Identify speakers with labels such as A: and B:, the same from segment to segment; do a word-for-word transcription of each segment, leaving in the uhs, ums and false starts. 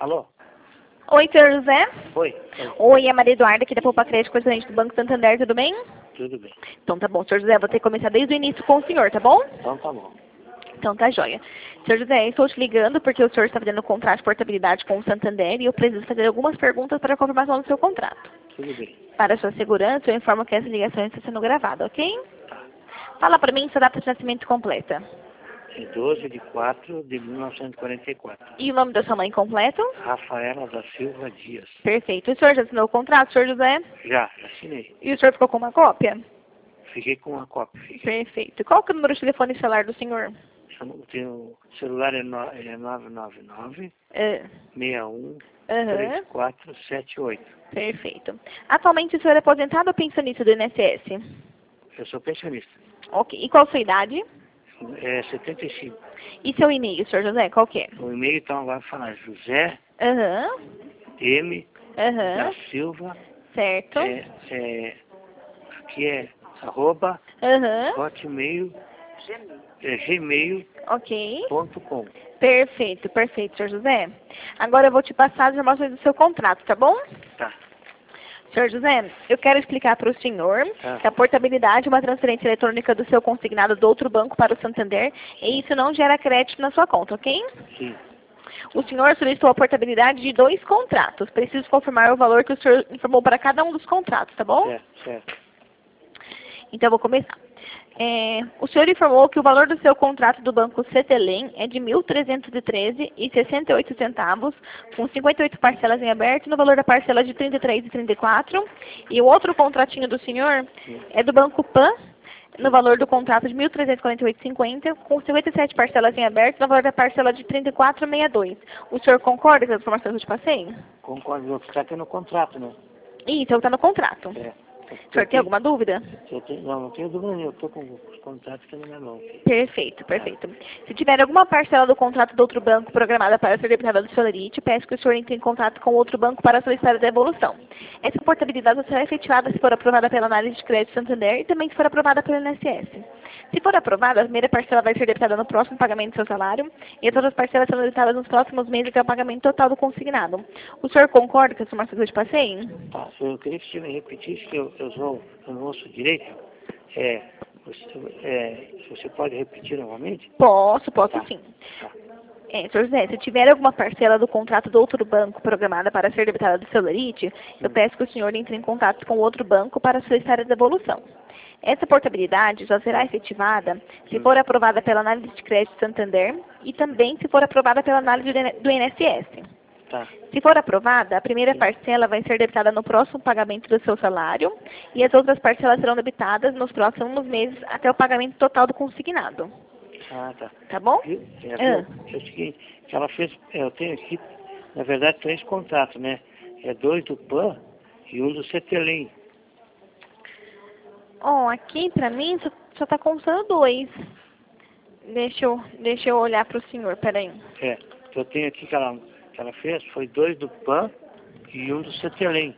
A: Alô?
B: Oi, senhor José?
A: Oi.
B: Oi, é a Maria Eduarda aqui da Poupa Crédito, correspondente do Banco Santander, tudo bem?
A: Tudo bem.
B: Então tá bom, senhor José, vou ter que começar desde o início com o senhor, tá bom?
A: Então tá bom.
B: Então tá joia. Senhor José, eu estou te ligando porque o senhor está fazendo um contrato de portabilidade com o Santander e eu preciso fazer algumas perguntas para a confirmação do seu contrato.
A: Tudo bem.
B: Para sua segurança, eu informo que essa ligação está sendo gravada, ok?
A: Tá.
B: Fala para mim sua data de nascimento completa.
A: É doze de quatro de mil novecentos e quarenta e quatro.
B: E o nome da sua mãe completo?
A: Rafaela da Silva Dias.
B: Perfeito. O senhor já assinou o contrato, senhor José?
A: Já, já assinei.
B: E o senhor ficou com uma cópia?
A: Fiquei com uma cópia. Fiquei.
B: Perfeito. Qual que é o número de telefone celular do senhor?
A: O celular é, no, é nove nove nove,
B: É.
A: seis um,
B: Aham.
A: três quatro sete oito.
B: Perfeito. Atualmente o senhor é aposentado ou pensionista do I N S S?
A: Eu sou pensionista.
B: Ok. E qual a sua idade?
A: É setenta e cinco.
B: E seu e-mail, senhor José, qual que é?
A: O e-mail então vai falar José
B: Aham.
A: M
B: Aham.
A: da Silva.
B: Certo.
A: É, é, aqui é arroba
B: Aham.
A: hotmail, é, gmail
B: Ok.
A: ponto com.
B: Perfeito, perfeito, senhor José. Agora eu vou te passar as informações do seu contrato, tá bom?
A: Tá.
B: Senhor José, eu quero explicar para o senhor
A: Tá.
B: que a portabilidade é uma transferência eletrônica do seu consignado do outro banco para o Santander e isso não gera crédito na sua conta, ok?
A: Sim.
B: O senhor solicitou a portabilidade de dois contratos. Preciso confirmar o valor que o senhor informou para cada um dos contratos, tá bom?
A: Certo, certo.
B: Então, eu vou começar. É, o senhor informou que o valor do seu contrato do Banco Cetelem é de mil trezentos e treze reais e sessenta e oito centavos, com cinquenta e oito parcelas em aberto, no valor da parcela de trinta e três reais e trinta e quatro centavos. E o outro contratinho do senhor é do Banco Pan, no valor do contrato de mil trezentos e quarenta e oito reais e cinquenta centavos, com cinquenta e sete parcelas em aberto, no valor da parcela de trinta e quatro reais e sessenta e dois centavos. O senhor concorda com as informações que eu te passei?
A: Concordo, vou ficar aqui no contrato, né?
B: Isso, está no contrato.
A: É.
B: O senhor tem alguma dúvida?
A: Eu tenho, não, não tenho dúvida nenhuma. Eu estou com os contratos aqui na minha mão. Aqui.
B: Perfeito, perfeito. Se tiver alguma parcela do contrato do outro banco programada para ser debitada do Solarite, peço que o senhor entre em contato com o outro banco para solicitar a devolução. Essa portabilidade será efetivada se for aprovada pela análise de crédito Santander e também se for aprovada pelo I N S S. Se for aprovada, a primeira parcela vai ser debitada no próximo pagamento do seu salário e as outras parcelas serão debitadas nos próximos meses até o pagamento total do consignado. O senhor concorda com as informações que eu te passei?
A: Tá, eu queria que você me repetisse, que eu, eu, sou, eu não ouço direito. É, você, é, você pode repetir novamente?
B: Posso, posso
A: Tá.
B: sim.
A: Tá.
B: É, senhor José, se tiver alguma parcela do contrato do outro banco programada para ser debitada do Celularite, eu peço que o senhor entre em contato com o outro banco para solicitar a devolução. Essa portabilidade só será efetivada se for aprovada pela análise de crédito Santander e também se for aprovada pela análise do I N S S.
A: Tá.
B: Se for aprovada, a primeira parcela vai ser debitada no próximo pagamento do seu salário e as outras parcelas serão debitadas nos próximos meses até o pagamento total do consignado.
A: Ah, tá.
B: Tá bom?
A: Viu? É,
B: Ah.
A: viu? É o seguinte, que ela fez, é, eu tenho aqui, na verdade, três contratos, né? É dois do Pan e um do Cetelem.
B: Ó, aqui pra mim só, só tá constando dois. Deixa eu, deixa eu olhar pro senhor, peraí.
A: É, que eu tenho aqui que ela, que ela fez, foi dois do Pan e um do Cetelem.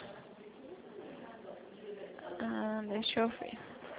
B: Ah, deixa eu ver.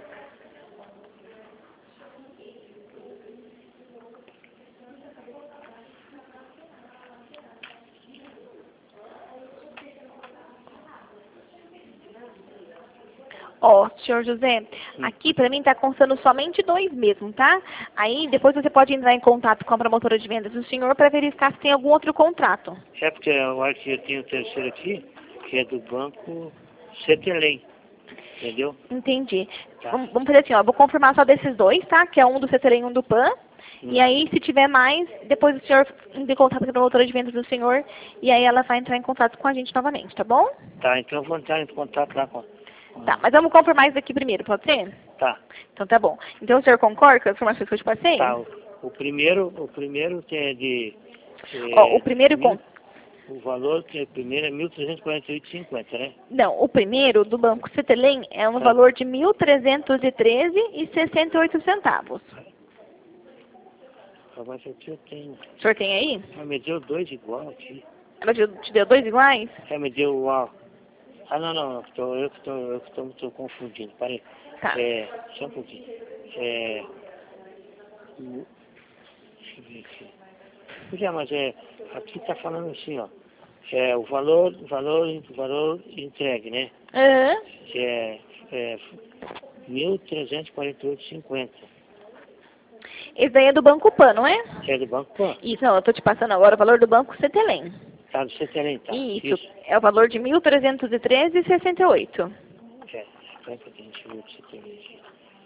B: Ó, senhor José, aqui pra mim tá constando somente dois mesmo, tá? Aí depois você pode entrar em contato com a promotora de vendas do senhor para verificar se tem algum outro contrato.
A: É porque eu acho que eu tenho o terceiro aqui, que é do banco Cetelem. Entendeu?
B: Entendi.
A: Tá.
B: Vamos, vamos fazer assim, ó, vou confirmar só desses dois, tá? Que é um do Cetelem e um do Pan.
A: Hum.
B: E aí, se tiver mais, depois o senhor entra em contato com a promotora de vendas do senhor e aí ela vai entrar em contato com a gente novamente, tá bom?
A: Tá, então eu vou entrar em contato lá com... com-
B: Tá, mas vamos confirmar isso aqui primeiro, pode ser?
A: Tá,
B: Então tá bom. Então o senhor concorda com as informações que eu te passei?
A: tá. O, o primeiro, o primeiro que é de... é,
B: Ó, o primeiro
A: mil-
B: con...
A: o valor que é primeiro é mil trezentos e quarenta e oito reais e cinquenta centavos, né?
B: Não, o primeiro do Banco Cetelem é um
A: Ah.
B: valor de mil trezentos e treze reais e sessenta e oito centavos.
A: Mas aqui eu tenho...
B: O senhor tem aí?
A: Ah, me deu dois igual aqui.
B: Ela te te deu dois iguais?
A: É, me deu uau. Ah, não, não, eu que tô, eu que tô, eu que tô, tô confundindo. Peraí.
B: Tá.
A: É, só um pouquinho. É... o- Deixa eu ver aqui. Pois é, mas é, aqui está falando assim, ó. É o valor, valor, valor entregue, né?
B: Aham.
A: Que é, é mil trezentos e quarenta e oito vírgula cinquenta.
B: Esse daí é do Banco Pan, não é?
A: Que é do Banco Pan.
B: Isso, não, eu tô te passando agora o valor do Banco Cetelem.
A: Tá, do Cetelem, tá.
B: Isso,
A: Isso.
B: é o valor de mil trezentos e treze vírgula sessenta e oito.
A: É, espera que a gente viu o Cetelem aqui.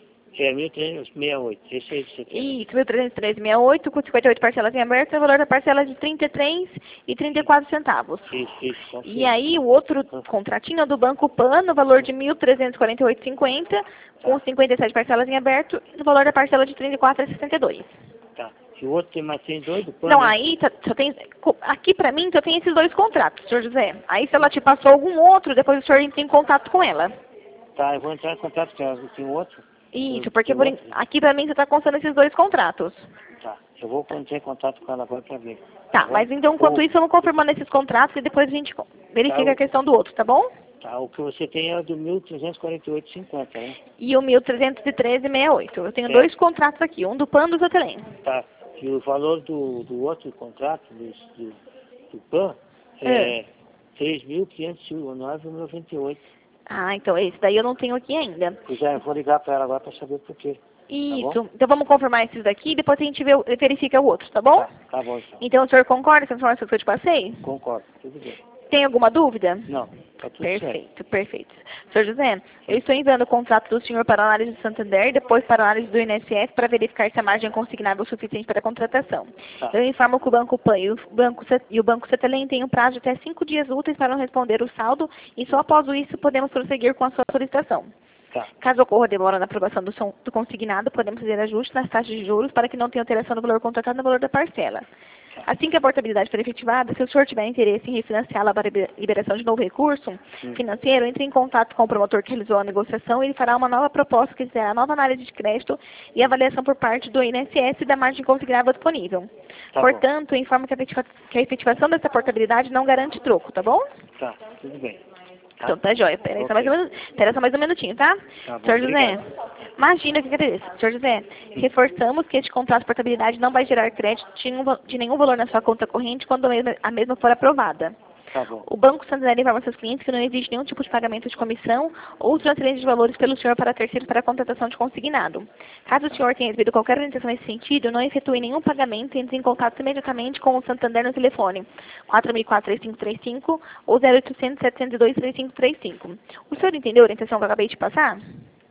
A: É mil trezentos e sessenta e oito, esse aí do Cetelem.
B: Isso, mil trezentos e treze vírgula sessenta e oito, com cinquenta e oito parcelas em aberto, o valor da parcela é de trinta e três reais e trinta e quatro centavos.
A: Isso, isso, tá
B: E aí, o outro contratinho é do Banco Pan, no valor de mil trezentos e quarenta e oito vírgula cinquenta, com cinquenta e sete parcelas em aberto, no valor da parcela de trinta e quatro reais e sessenta e dois.
A: Tá. E o outro tem mais tem dois do Pan,
B: Não,
A: né?
B: aí tá- só tem, aqui pra mim só tem esses dois contratos, senhor José. Aí se ela te passou algum outro, depois o senhor entra em contato com ela.
A: Tá, eu vou entrar em contato com ela. Tem outro?
B: Isso,
A: Eu-
B: porque
A: tem
B: por,
A: outro?
B: en- aqui pra mim você tá constando esses dois contratos.
A: Tá. Eu vou entrar em contato com ela agora pra ver.
B: Tá,
A: bom?
B: mas então enquanto
A: O-
B: isso vamos confirmando esses contratos e depois a gente co- verifica
A: Tá, o-
B: a questão do outro, tá bom?
A: Tá, o que você tem é o do mil trezentos e quarenta e oito vírgula cinquenta, né?
B: E o mil trezentos e treze vírgula sessenta e oito. Eu tenho
A: É.
B: dois contratos aqui, um do Pan e um do Zotelém.
A: Tá. E o valor do, do outro contrato, do, do, do Pan, é,
B: É.
A: três mil quinhentos e nove vírgula noventa e oito.
B: Ah, então esse daí eu não tenho aqui ainda.
A: Pois é, eu vou ligar pra ela agora pra saber por quê.
B: Isso, então vamos confirmar esses daqui e depois a gente vê, o- verifica o outro, tá bom?
A: Tá, tá bom então.
B: Então o senhor concorda com as informações que eu te passei?
A: Concordo, tudo bem.
B: Tem alguma dúvida?
A: Não, tá tudo certo.
B: Perfeito, perfeito. senhor José, eu estou enviando o contrato do senhor para a análise do Santander e depois para a análise do I N S S para verificar se a margem é consignável o suficiente para a contratação.
A: Tá.
B: Eu informo que o Banco Pan e o Banco, Ce- e o Banco Cetelem têm um prazo de até cinco dias úteis para não responder o saldo e só após isso podemos prosseguir com a sua solicitação.
A: Tá,
B: Caso ocorra demora na aprovação do, som- do consignado, podemos fazer ajustes nas taxas de juros para que não tenha alteração no valor contratado no valor da parcela. Assim que a portabilidade for efetivada, se o senhor tiver interesse em refinanciá-la para liber- liberação de novo recurso
A: Sim.
B: financeiro, entre em contato com o promotor que realizou a negociação e ele fará uma nova proposta que será a nova análise de crédito e avaliação por parte do I N S S da margem consignável disponível.
A: Tá bom.
B: Portanto, informo que a, efetiva- que a efetivação dessa portabilidade não garante troco, tá bom?
A: tá, tudo bem. Tá.
B: Então tá jóia. Espera aí só
A: Ok.
B: mais um minu- espera só mais um minutinho, tá?
A: Tá bom,
B: senhor José,
A: obrigado.
B: imagina que agradeço. senhor José, reforçamos que este contrato de portabilidade não vai gerar crédito de nenhum, va- de nenhum valor na sua conta corrente quando a mesma, a mesma for aprovada.
A: Tá bom.
B: O Banco Santander informa seus clientes que não existe nenhum tipo de pagamento de comissão ou transferência de valores pelo senhor para terceiros para a contratação de consignado. Caso o senhor tenha recebido qualquer orientação nesse sentido, não efetue nenhum pagamento e entre em contato imediatamente com o Santander no telefone quatro mil e quatro, três cinco três cinco ou zero oitocentos, setecentos e dois, três cinco três cinco. O senhor entendeu a orientação que eu acabei de passar?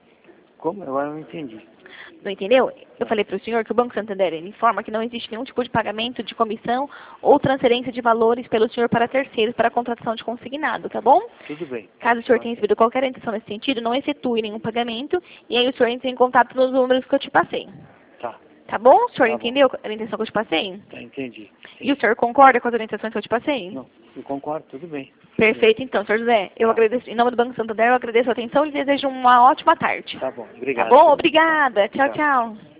A: Como? Agora eu não entendi.
B: Não entendeu? Eu falei para o senhor que o Banco Santander ele informa que não existe nenhum tipo de pagamento de comissão ou transferência de valores pelo senhor para terceiros para a contratação de consignado, tá bom?
A: Tudo bem.
B: Caso o senhor tenha recebido qualquer orientação nesse sentido, não efetue nenhum pagamento e aí o senhor entra em contato nos números que eu te passei.
A: Tá,
B: Tá bom? O senhor
A: Tá bom.
B: entendeu a orientação que eu te passei?
A: tá, entendi.
B: E o senhor concorda com as orientações que eu te passei?
A: Não, eu concordo, tudo bem.
B: Perfeito, então, senhor José. Eu agradeço, em nome do Banco Santander, eu agradeço a atenção e desejo uma ótima tarde.
A: Tá bom,
B: Tá
A: obrigado.
B: bom? Obrigada. Tchau,
A: Tchau.
B: tchau.